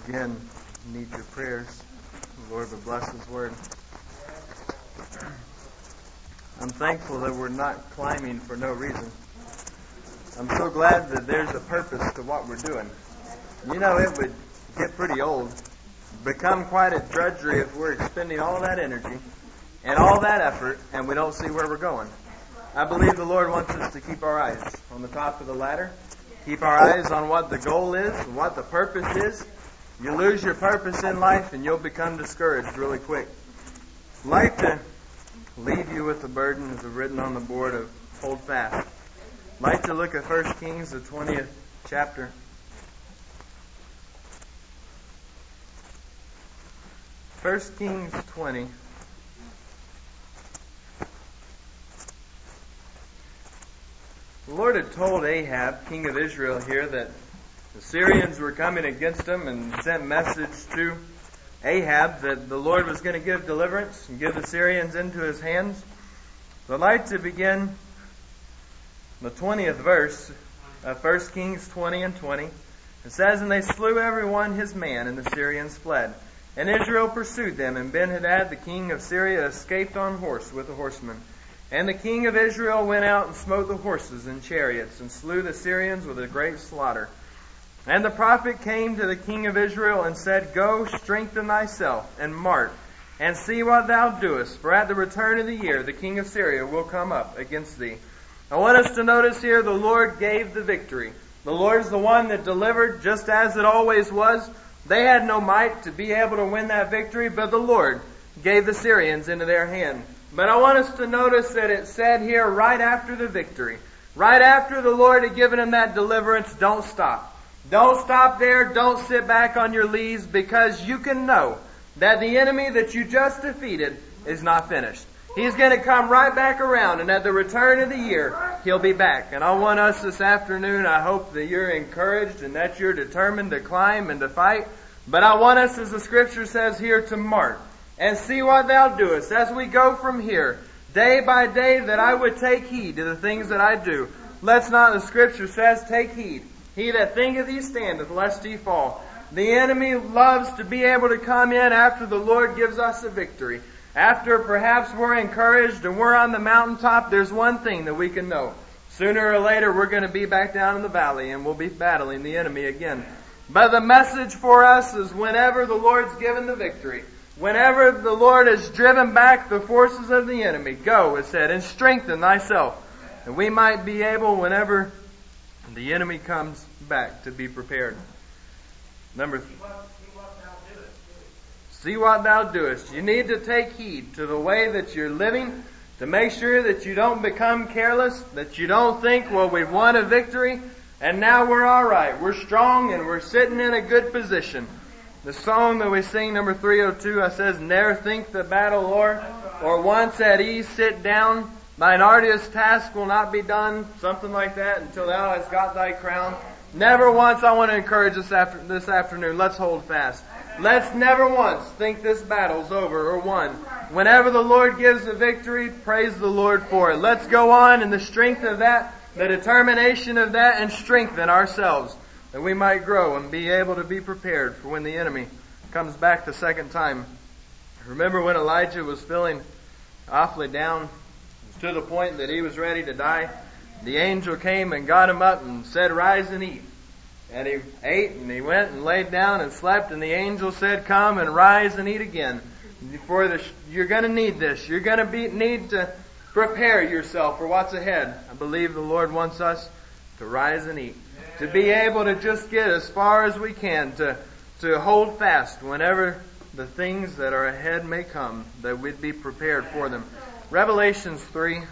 again need your prayers. The Lord will bless His Word. I'm thankful that we're not climbing for no reason. I'm so glad that there's a purpose to what we're doing. You know, it would get pretty old, become quite a drudgery if we're expending all that energy and all that effort and we don't see where we're going. I believe the Lord wants us to keep our eyes on the top of the ladder, keep our eyes on what the goal is and what the purpose is. You lose your purpose in life and you'll become discouraged really quick. I'd like to leave you with the burden as written on the board of hold fast. I'd like to look at 1 Kings, the 20th chapter. 1 Kings 20. The Lord had told Ahab, king of Israel here, that the Syrians were coming against him and sent message to Ahab that the Lord was going to give deliverance and give the Syrians into his hands. So I'd like to begin the 20th verse of 1 Kings 20 and 20. It says, "And they slew every one his man, and the Syrians fled. And Israel pursued them, and Ben-Hadad, the king of Syria, escaped on horse with the horsemen. And the king of Israel went out and smote the horses and chariots, and slew the Syrians with a great slaughter. And the prophet came to the king of Israel and said, Go, strengthen thyself, and march, and see what thou doest. For at the return of the year the king of Syria will come up against thee." I want us to notice here the Lord gave the victory. The Lord's the one that delivered, just as it always was. They had no might to be able to win that victory, but the Lord gave the Syrians into their hand. But I want us to notice that it said here right after the victory, right after the Lord had given him that deliverance, don't stop. Don't stop there. Don't sit back on your leaves, because you can know that the enemy that you just defeated is not finished. He's going to come right back around, and at the return of the year, he'll be back. And I want us this afternoon, I hope that you're encouraged and that you're determined to climb and to fight. But I want us, as the Scripture says here, to mark and see what thou doest as we go from here, day by day, that I would take heed to the things that I do. Let's not, the Scripture says, take heed. He that thinketh he standeth, lest he fall. The enemy loves to be able to come in after the Lord gives us a victory. After perhaps we're encouraged and we're on the mountaintop, there's one thing that we can know. Sooner or later we're going to be back down in the valley and we'll be battling the enemy again. But the message for us is whenever the Lord's given the victory, whenever the Lord has driven back the forces of the enemy, go, it said, and strengthen thyself. And we might be able, whenever the enemy comes back, to be prepared. See what thou doest. You need to take heed to the way that you're living, to make sure that you don't become careless, that you don't think, well, we've won a victory, and now we're all right. We're strong, and we're sitting in a good position. The song that we sing, number 302, says, "Ne'er think the battle o'er, or once at ease sit down. Thine arduous task will not be done," something like that, "until thou hast got thy crown." Never once, I want to encourage us this afternoon, let's hold fast. Let's never once think this battle's over or won. Whenever the Lord gives a victory, praise the Lord for it. Let's go on in the strength of that, the determination of that, and strengthen ourselves, that we might grow and be able to be prepared for when the enemy comes back the second time. Remember when Elijah was feeling awfully down, to the point that he was ready to die? The angel came and got him up and said, "Rise and eat." And he ate, and he went and laid down and slept, and the angel said, "Come and rise and eat again. You're going to need this. You're going to need to prepare yourself for what's ahead." I believe the Lord wants us to rise and eat, to be able to just get as far as we can, to hold fast whenever the things that are ahead may come, that we'd be prepared for them. Revelations 3.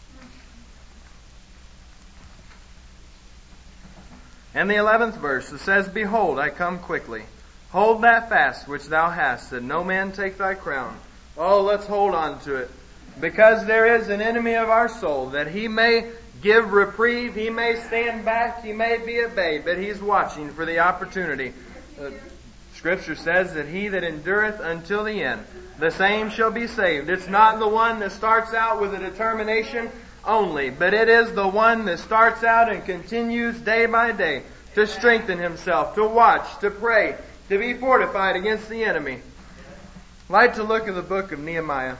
And the 11th verse, it says, "Behold, I come quickly. Hold that fast which thou hast, that no man take thy crown." Oh, let's hold on to it. Because there is an enemy of our soul, that he may give reprieve, he may stand back, he may be at bay, but he's watching for the opportunity. Scripture says that he that endureth until the end, the same shall be saved. It's not the one that starts out with a determination only, but it is the one that starts out and continues day by day to strengthen himself, to watch, to pray, to be fortified against the enemy. I'd like to look at the book of Nehemiah.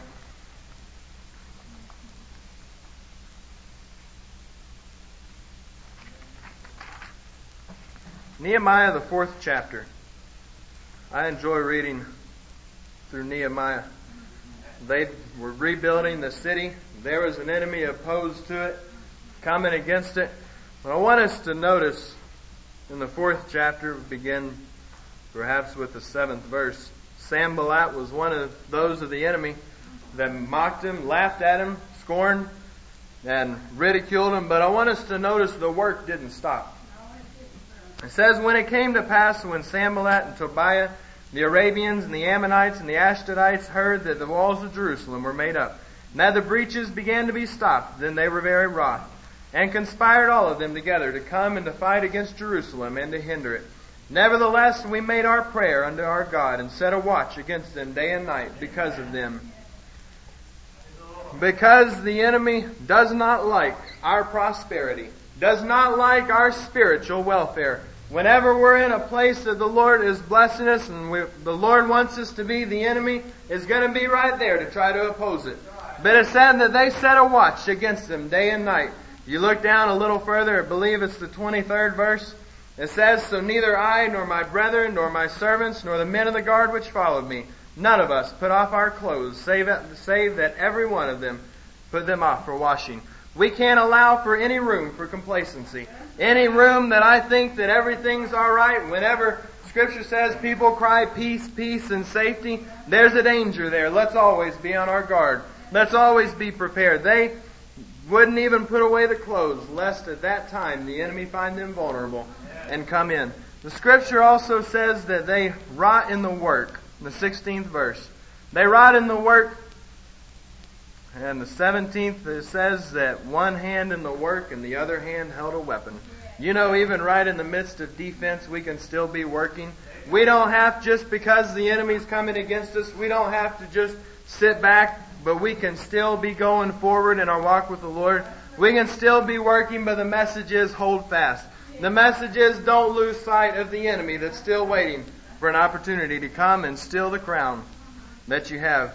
Nehemiah, the 4th chapter. I enjoy reading through Nehemiah. They were rebuilding the city. There was an enemy opposed to it, coming against it. But I want us to notice in the 4th chapter, we begin perhaps with the 7th verse. Sanballat was one of those of the enemy that mocked him, laughed at him, scorned, and ridiculed him. But I want us to notice the work didn't stop. It says, when it came to pass, when Sanballat and Tobiah, the Arabians and the Ammonites and the Ashdodites heard that the walls of Jerusalem were made up, and that the breaches began to be stopped, then they were very wroth, and conspired all of them together to come and to fight against Jerusalem and to hinder it. Nevertheless, we made our prayer unto our God, and set a watch against them day and night because of them. Because the enemy does not like our prosperity, does not like our spiritual welfare. Whenever we're in a place that the Lord is blessing us and the Lord wants us to be, the enemy is going to be right there to try to oppose it. But it said that they set a watch against them day and night. You look down a little further, I believe it's the 23rd verse. It says, so neither I, nor my brethren, nor my servants, nor the men of the guard which followed me, none of us put off our clothes, save that every one of them put them off for washing. We can't allow for any room for complacency. Any room that I think that everything's all right. Whenever Scripture says people cry peace, peace, and safety, there's a danger there. Let's always be on our guard. Let's always be prepared. They wouldn't even put away the clothes, lest at that time the enemy find them vulnerable and come in. The Scripture also says that they wrought in the work. In the 16th verse. They wrought in the work. And the 17th, it says that one hand in the work and the other hand held a weapon. You know, even right in the midst of defense, we can still be working. We don't have, just because the enemy's coming against us, we don't have to just sit back, but we can still be going forward in our walk with the Lord. We can still be working, but the message is hold fast. The message is don't lose sight of the enemy that's still waiting for an opportunity to come and steal the crown that you have.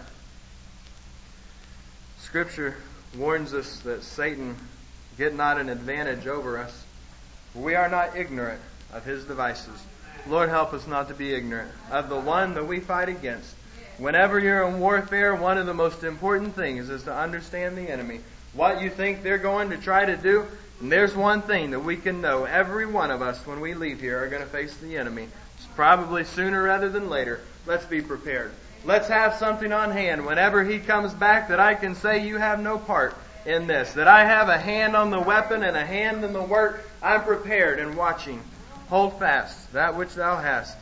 Scripture warns us that Satan get not an advantage over us. We are not ignorant of his devices. Lord, help us not to be ignorant of the one that we fight against. Whenever you're in warfare, one of the most important things is to understand the enemy. What you think they're going to try to do. And there's one thing that we can know. Every one of us, when we leave here, are going to face the enemy. It's probably sooner rather than later. Let's be prepared. Let's have something on hand whenever he comes back that I can say you have no part in this. That I have a hand on the weapon and a hand in the work. I'm prepared and watching. Hold fast that which thou hast.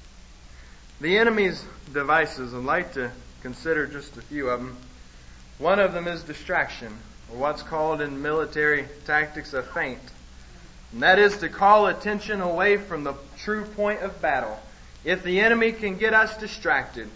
The enemy's devices, I'd like to consider just a few of them. One of them is distraction, or what's called in military tactics a feint. And that is to call attention away from the true point of battle. If the enemy can get us distracted,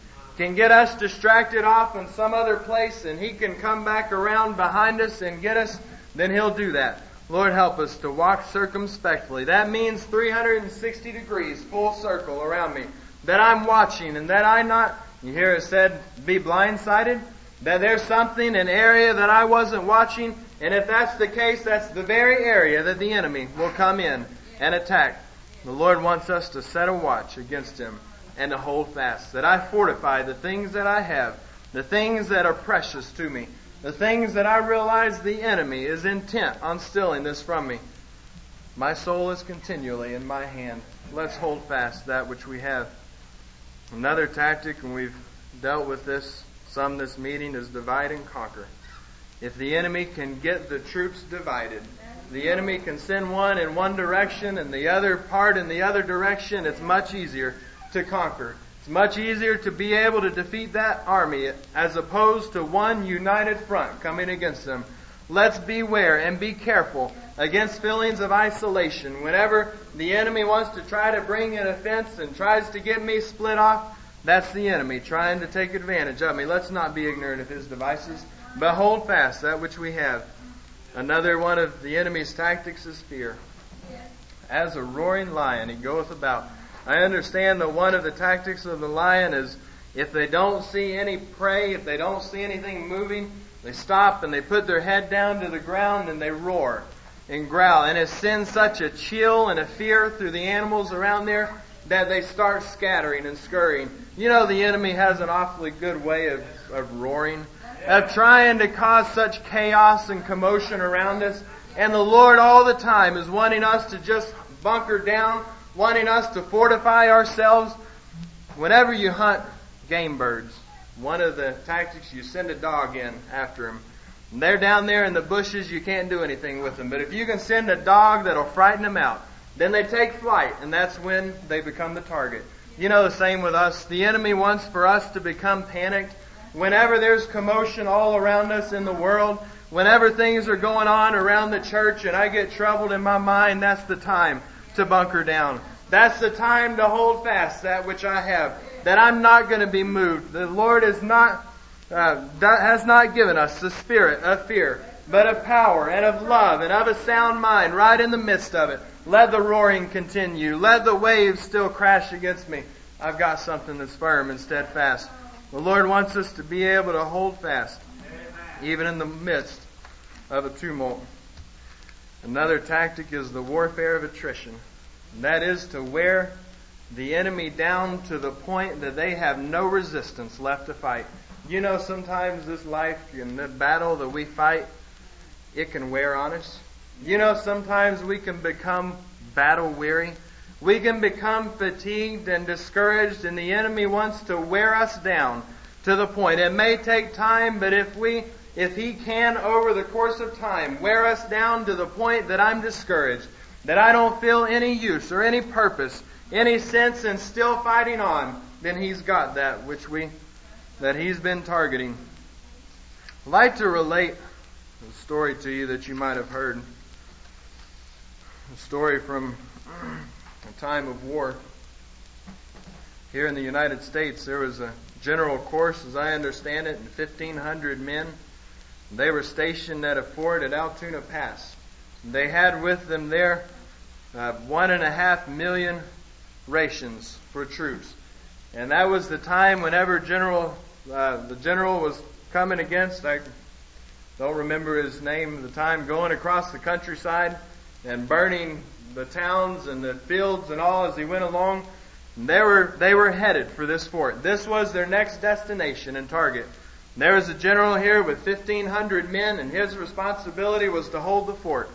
off in some other place, and he can come back around behind us and get us, then he'll do that. Lord, help us to walk circumspectly. That means 360 degrees, full circle around me. That I'm watching and that I not, you hear it said, be blindsided. That there's something, an area that I wasn't watching. And if that's the case, that's the very area that the enemy will come in and attack. The Lord wants us to set a watch against him and to hold fast. That I fortify the things that I have, the things that are precious to me, the things that I realize the enemy is intent on stealing this from me. My soul is continually in my hand. Let's hold fast that which we have. Another tactic, and we've dealt with this some this meeting, is divide and conquer. If the enemy can get the troops divided, the enemy can send one in one direction and the other part in the other direction, it's much easier to conquer. It's much easier to be able to defeat that army as opposed to one united front coming against them. Let's beware and be careful against feelings of isolation. Whenever the enemy wants to try to bring an offense and tries to get me split off, that's the enemy trying to take advantage of me. Let's not be ignorant of his devices, but hold fast that which we have. Another one of the enemy's tactics is fear. As a roaring lion, he goeth about. I understand that one of the tactics of the lion is if they don't see any prey, if they don't see anything moving, they stop and they put their head down to the ground and they roar and growl. And it sends such a chill and a fear through the animals around there that they start scattering and scurrying. You know, the enemy has an awfully good way of roaring, of trying to cause such chaos and commotion around us. And the Lord all the time is wanting us to just bunker down, wanting us to fortify ourselves. Whenever you hunt game birds, one of the tactics, you send a dog in after them. And they're down there in the bushes, you can't do anything with them. But if you can send a dog that'll frighten them out, then they take flight, and that's when they become the target. You know, the same with us. The enemy wants for us to become panicked. Whenever there's commotion all around us in the world, whenever things are going on around the church and I get troubled in my mind, that's the time to bunker down. That's the time to hold fast that which I have, that I'm not going to be moved. The Lord has not given us the spirit of fear, but of power and of love and of a sound mind right in the midst of it. Let the roaring continue. Let the waves still crash against me. I've got something that's firm and steadfast. The Lord wants us to be able to hold fast, even in the midst of a tumult. Another tactic is the warfare of attrition. And that is to wear the enemy down to the point that they have no resistance left to fight. You know, sometimes this life and the battle that we fight, it can wear on us. You know, sometimes we can become battle weary. We can become fatigued and discouraged, and the enemy wants to wear us down to the point. It may take time, but if he can, over the course of time, wear us down to the point that I'm discouraged, that I don't feel any use or any purpose, any sense in still fighting on, then he's got that that he's been targeting. I'd like to relate a story to you that you might have heard. A story from a time of war. Here in the United States, there was a general course, as I understand it, and 1,500 men. They were stationed at a fort at Altoona Pass. They had with them there 1.5 million rations for troops. And that was the time whenever the general was coming against, I don't remember his name at the time, going across the countryside and burning the towns and the fields and all as he went along. And they were headed for this fort. This was their next destination and target. And there was a general here with 1,500 men, and his responsibility was to hold the fort.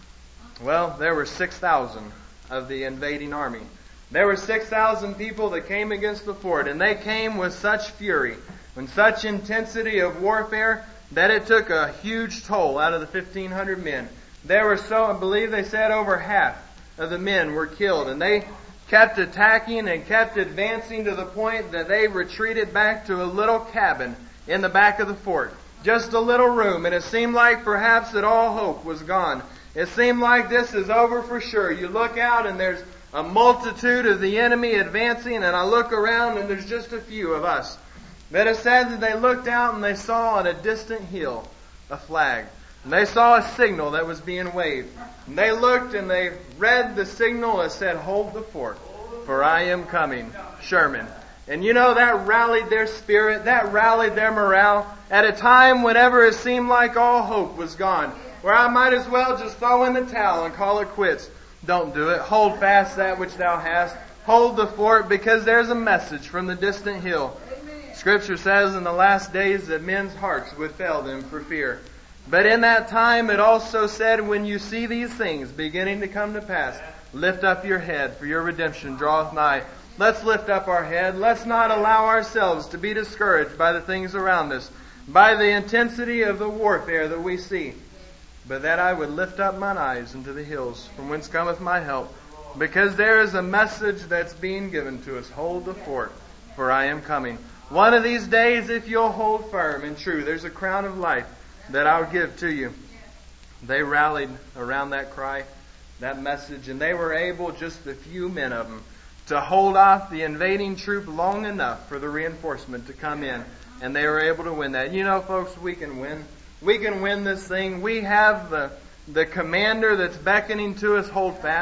Well, there were 6,000 of the invading army. There were 6,000 people that came against the fort, and they came with such fury and such intensity of warfare that it took a huge toll out of the 1,500 men. There were I believe they said over half of the men were killed, and they kept attacking and kept advancing to the point that they retreated back to a little cabin in the back of the fort. Just a little room, and it seemed like perhaps that all hope was gone. It seemed like this is over for sure. You look out and there's a multitude of the enemy advancing, and I look around and there's just a few of us. But it said that they looked out and they saw on a distant hill a flag. And they saw a signal that was being waved. And they looked and they read the signal that said, "Hold the fort, for I am coming, Sherman." And you know, that rallied their spirit, that rallied their morale at a time whenever it seemed like all hope was gone, where I might as well just throw in the towel and call it quits. Don't do it. Hold fast that which thou hast. Hold the fort, because there's a message from the distant hill. Scripture says in the last days that men's hearts would fail them for fear. But in that time it also said, when you see these things beginning to come to pass, lift up your head, for your redemption draweth nigh. Let's lift up our head. Let's not allow ourselves to be discouraged by the things around us, by the intensity of the warfare that we see. But that I would lift up mine eyes into the hills, from whence cometh my help. Because there is a message that's being given to us. Hold the fort, for I am coming. One of these days, if you'll hold firm and true, there's a crown of life that I'll give to you. They rallied around that cry, that message, and they were able, just a few men of them, to hold off the invading troop long enough for the reinforcement to come in. And they were able to win that. You know, folks, we can win. We can win this thing. We have the commander that's beckoning to us. Hold fast.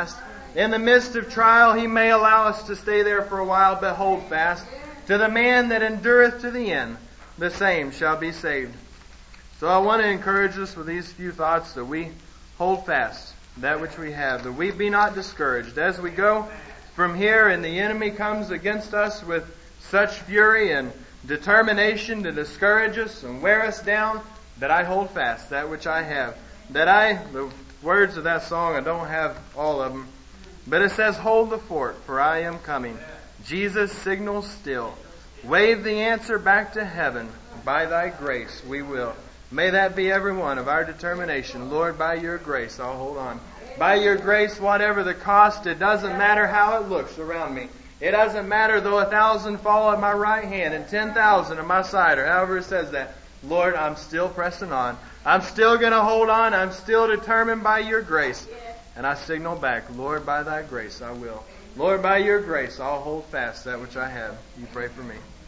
In the midst of trial, He may allow us to stay there for a while, but hold fast. To the man that endureth to the end, the same shall be saved. So I want to encourage us with these few thoughts that we hold fast that which we have, that we be not discouraged. As we go from here and the enemy comes against us with such fury and determination to discourage us and wear us down, that I hold fast that which I have. The words of that song, I don't have all of them, but it says, hold the fort, for I am coming. Jesus signals still. Wave the answer back to heaven. By Thy grace we will. May that be every one of our determination. Lord, by Your grace, I'll hold on. By Your grace, whatever the cost, it doesn't matter how it looks around me. It doesn't matter though 1,000 fall at my right hand and 10,000 at my side, or however it says that. Lord, I'm still pressing on. I'm still going to hold on. I'm still determined by Your grace. And I signal back, Lord, by Thy grace I will. Lord, by Your grace I'll hold fast that which I have. You pray for me.